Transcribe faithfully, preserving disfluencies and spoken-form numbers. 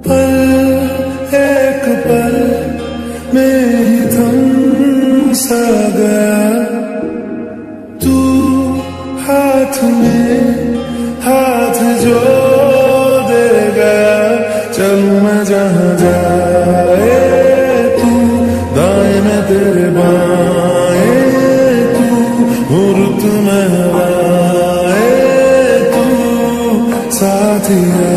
पल एक पल में ही थम सा गया, तू हाथ में हाथ जो दे गया। चलूं मैं जहाँ जाए तू, दाएं में तेरे बाएं तू, रुत में हवाएं तू, साथिया।